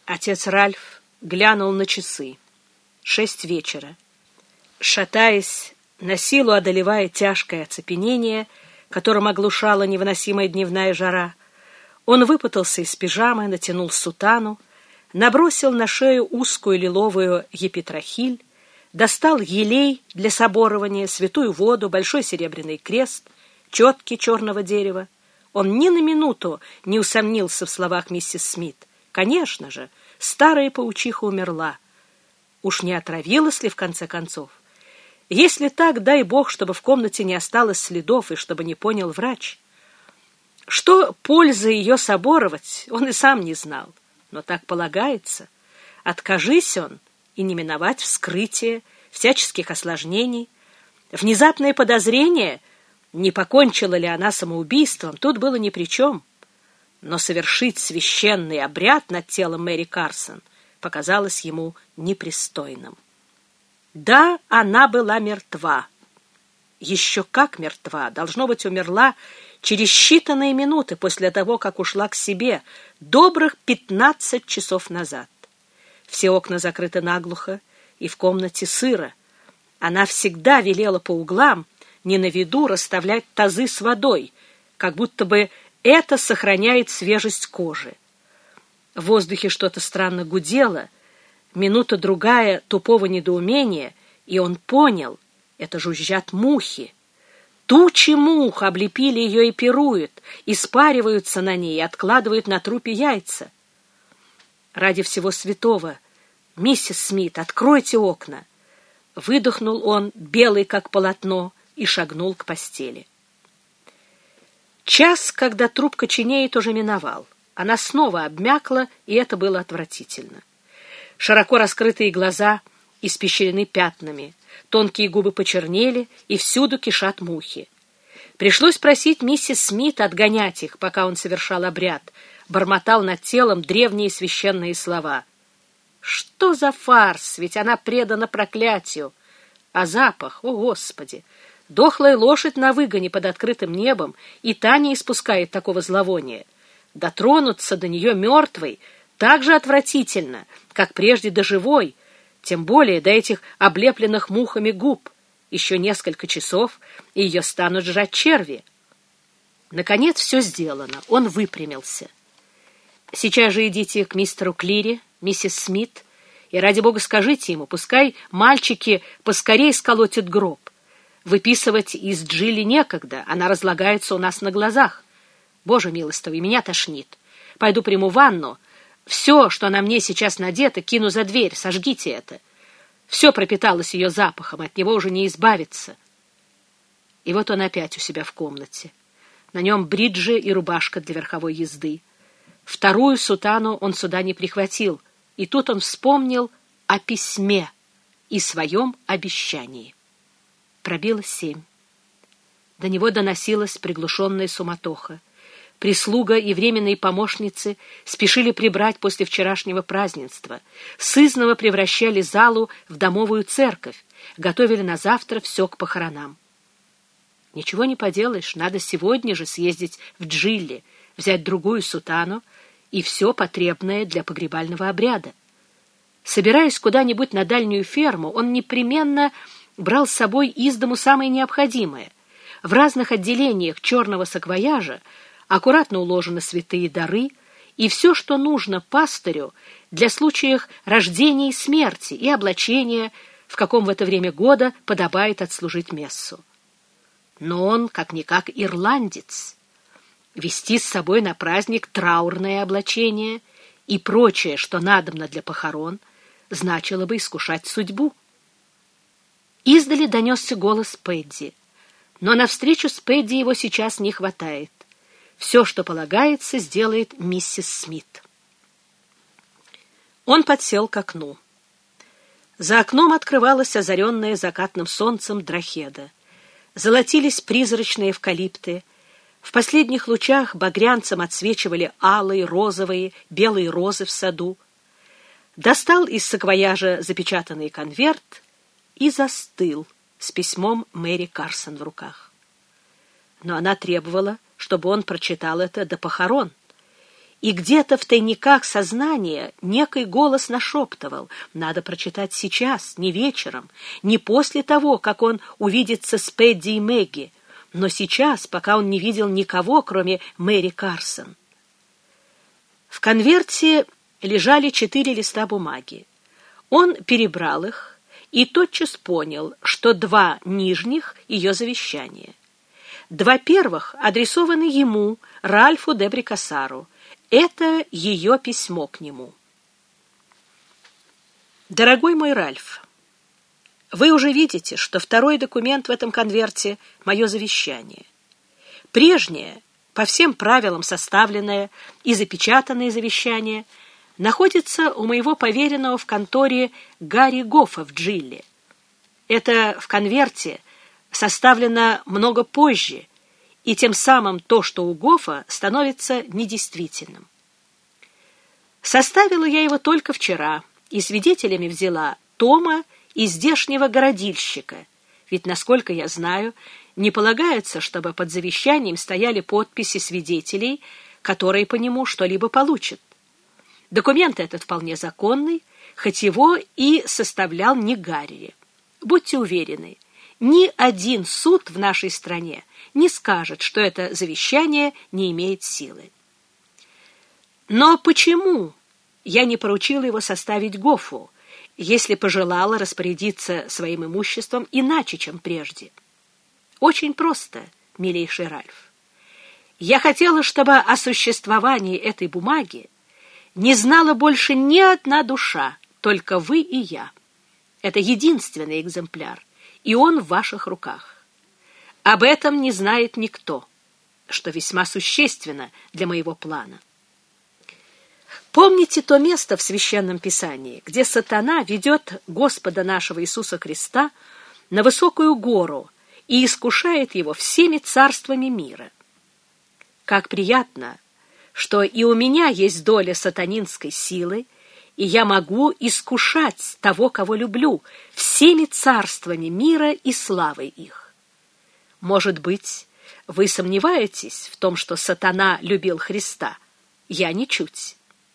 Отец Ральф глянул на часы. 6 вечера. Шатаясь, насилу одолевая тяжкое оцепенение, которым оглушала невыносимая дневная жара, он выпутался из пижамы, натянул сутану, набросил на шею узкую лиловую епитрахиль, достал елей для соборования, святую воду, большой серебряный крест, четки черного дерева. Он ни на минуту не усомнился в словах миссис Смит. Конечно же, старая паучиха умерла. Уж не отравилась ли, в конце концов? Если так, дай бог, чтобы в комнате не осталось следов и чтобы не понял врач. Что польза ее соборовать, он и сам не знал. Но так полагается. Откажись он, и не миновать вскрытие, всяческих осложнений. Внезапное подозрение, не покончила ли она самоубийством, тут было ни при чем. Но совершить священный обряд над телом Мэри Карсон показалось ему непристойным. Да, она была мертва. Еще как мертва. Должно быть, умерла через считанные минуты после того, как ушла к себе, добрых 15 часов назад. Все окна закрыты наглухо, и в комнате сыро. Она всегда велела по углам, не на виду, расставлять тазы с водой, как будто бы это сохраняет свежесть кожи. В воздухе что-то странно гудело, минута-другая тупого недоумения, и он понял — это жужжат мухи. Тучи мух облепили ее и пируют, испариваются на ней и откладывают на трупе яйца. «Ради всего святого, миссис Смит, откройте окна!» Выдохнул он, белый как полотно, и шагнул к постели. Час, когда труп коченеет, уже миновал. Она снова обмякла, и это было отвратительно. Широко раскрытые глаза испещрены пятнами, тонкие губы почернели, и всюду кишат мухи. Пришлось просить миссис Смит отгонять их, пока он совершал обряд, бормотал над телом древние священные слова. Что за фарс, ведь она предана проклятию. А запах, о Господи! Дохлая лошадь на выгоне под открытым небом, и та не испускает такого зловония. Дотронуться до нее мертвой так же отвратительно, как прежде до живой, тем более до этих облепленных мухами губ. Еще несколько часов, и ее станут жрать черви. Наконец все сделано. Он выпрямился. Сейчас же идите к мистеру Клири, миссис Смит, и, ради бога, скажите ему, пускай мальчики поскорее сколотят гроб. Выписывать из Джилли некогда, она разлагается у нас на глазах. Боже милостивый, меня тошнит. Пойду приму ванну. Все, что на мне сейчас надето, кину за дверь, сожгите это. Все пропиталось ее запахом, от него уже не избавиться. И вот он опять у себя в комнате. На нем бриджи и рубашка для верховой езды. Вторую сутану он сюда не прихватил, и тут он вспомнил о письме и своем обещании. Пробило 7. До него доносилась приглушенная суматоха. Прислуга и временные помощницы спешили прибрать после вчерашнего празднества, сызнова превращали залу в домовую церковь, готовили на завтра все к похоронам. Ничего не поделаешь, надо сегодня же съездить в Джилли, взять другую сутану и все потребное для погребального обряда. Собираясь куда-нибудь на дальнюю ферму, он непременно брал с собой из дому самое необходимое. В разных отделениях черного саквояжа аккуратно уложены святые дары и все, что нужно пастырю для случаев рождения и смерти и облачения, в каком в это время года подобает отслужить мессу. Но он, как-никак, ирландец. Вести с собой на праздник траурное облачение и прочее, что надобно для похорон, значило бы искушать судьбу. Издали донесся голос Пэдди, но навстречу с Пэдди его сейчас не хватает. Все, что полагается, сделает миссис Смит. Он подсел к окну. За окном открывалась озаренная закатным солнцем Дрохеда. Золотились призрачные эвкалипты. В последних лучах багрянцем отсвечивали алые, розовые, белые розы в саду. Достал из саквояжа запечатанный конверт и застыл с письмом Мэри Карсон в руках. Но она требовала, чтобы он прочитал это до похорон, И где-то в тайниках сознания некий голос нашептывал: надо прочитать сейчас, не вечером, не после того, как он увидится с Пэдди и Мэгги, но сейчас, пока он не видел никого, кроме Мэри Карсон. В конверте лежали 4 листа бумаги. Он перебрал их и тотчас понял, что 2 нижних — ее завещание. 2 первых адресованы ему, Ральфу де Брикассару. Это ее письмо к нему. Дорогой мой Ральф, вы уже видите, что 2-й документ в этом конверте — мое завещание. Прежнее, по всем правилам составленное и запечатанное завещание, находится у моего поверенного в конторе Гарри Гоффа в Джилле. Это в конверте составлено много позже, и тем самым то, что у Гоффа, становится недействительным. Составила я его только вчера, и свидетелями взяла Тома и здешнего городильщика, ведь, насколько я знаю, не полагается, чтобы под завещанием стояли подписи свидетелей, которые по нему что-либо получат. Документ этот вполне законный, хоть его и составлял не Гарри. Будьте уверены, ни один суд в нашей стране не скажет, что это завещание не имеет силы. Но почему я не поручила его составить Гоффу, если пожелала распорядиться своим имуществом иначе, чем прежде? Очень просто, милейший Ральф. Я хотела, чтобы о существовании этой бумаги не знала больше ни одна душа, только вы и я. Это единственный экземпляр, и он в ваших руках. Об этом не знает никто, что весьма существенно для моего плана. Помните то место в Священном Писании, где сатана ведет Господа нашего Иисуса Христа на высокую гору и искушает его всеми царствами мира? Как приятно, что и у меня есть доля сатанинской силы, и я могу искушать того, кого люблю, всеми царствами мира и славой их. Может быть, вы сомневаетесь в том, что сатана любил Христа? Я ничуть.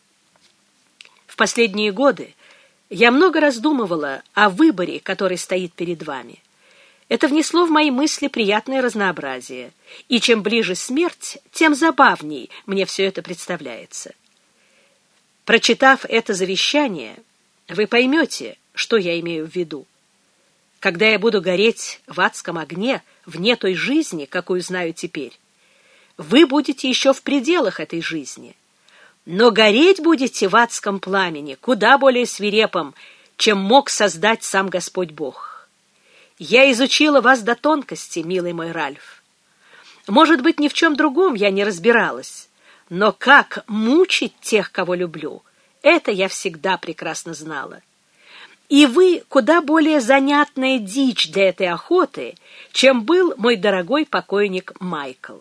В последние годы я много раздумывала о выборе, который стоит перед вами. Это внесло в мои мысли приятное разнообразие, и чем ближе смерть, тем забавней мне все это представляется. Прочитав это завещание, вы поймете, что я имею в виду. Когда я буду гореть в адском огне, вне той жизни, какую знаю теперь, вы будете еще в пределах этой жизни, но гореть будете в адском пламени куда более свирепом, чем мог создать сам Господь Бог. Я изучила вас до тонкости, милый мой Ральф. Может быть, ни в чем другом я не разбиралась, но как мучить тех, кого люблю, это я всегда прекрасно знала. И вы куда более занятная дичь для этой охоты, чем был мой дорогой покойник Майкл.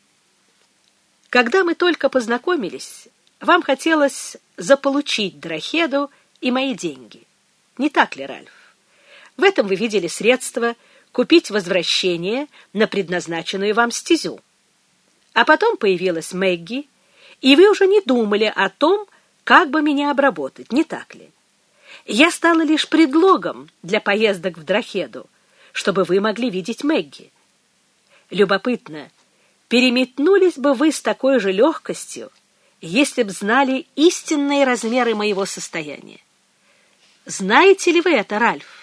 Когда мы только познакомились, вам хотелось заполучить Дрохеду и мои деньги. Не так ли, Ральф? В этом вы видели средства купить возвращение на предназначенную вам стезю. А потом появилась Мэгги, и вы уже не думали о том, как бы меня обработать, не так ли? Я стала лишь предлогом для поездок в Дрохеду, чтобы вы могли видеть Мэгги. Любопытно, переметнулись бы вы с такой же легкостью, если б знали истинные размеры моего состояния. Знаете ли вы это, Ральф?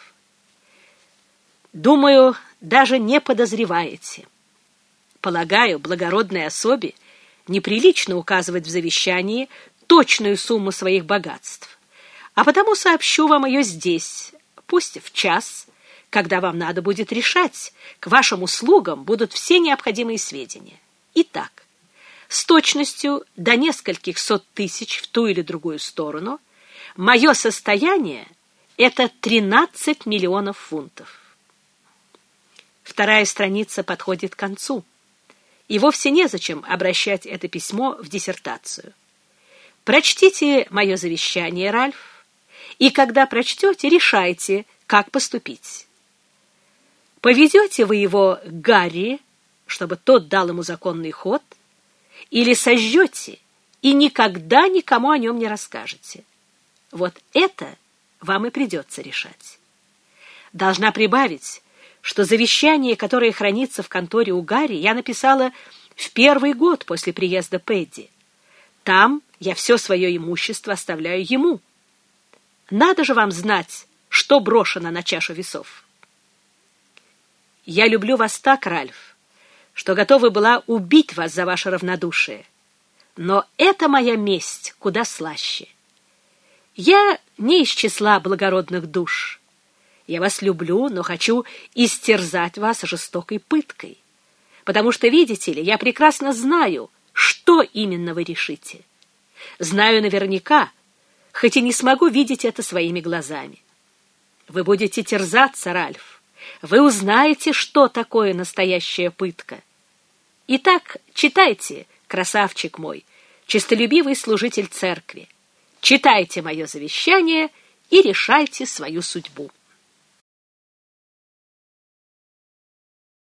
Думаю, даже не подозреваете. Полагаю, благородной особе неприлично указывать в завещании точную сумму своих богатств, а потому сообщу вам ее здесь, пусть в час, когда вам надо будет решать, к вашим услугам будут все необходимые сведения. Итак, с точностью до нескольких сот тысяч в ту или другую сторону, мое состояние — это 13 миллионов фунтов. Вторая страница подходит к концу, и вовсе незачем обращать это письмо в диссертацию. Прочтите мое завещание, Ральф, и когда прочтете, решайте, как поступить. Поведете вы его к Гарри, чтобы тот дал ему законный ход, или сожжете и никогда никому о нем не расскажете. Вот это вам и придется решать. Должна прибавить, что завещание, которое хранится в конторе у Гарри, я написала в первый год после приезда Пэдди. Там я все свое имущество оставляю ему. Надо же вам знать, что брошено на чашу весов. Я люблю вас так, Ральф, что готова была убить вас за ваше равнодушие. Но это моя месть куда слаще. Я не из числа благородных душ. Я вас люблю, но хочу истерзать вас жестокой пыткой. Потому что, видите ли, я прекрасно знаю, что именно вы решите. Знаю наверняка, хоть и не смогу видеть это своими глазами. Вы будете терзаться, Ральф. Вы узнаете, что такое настоящая пытка. Итак, читайте, красавчик мой, честолюбивый служитель церкви. Читайте мое завещание и решайте свою судьбу.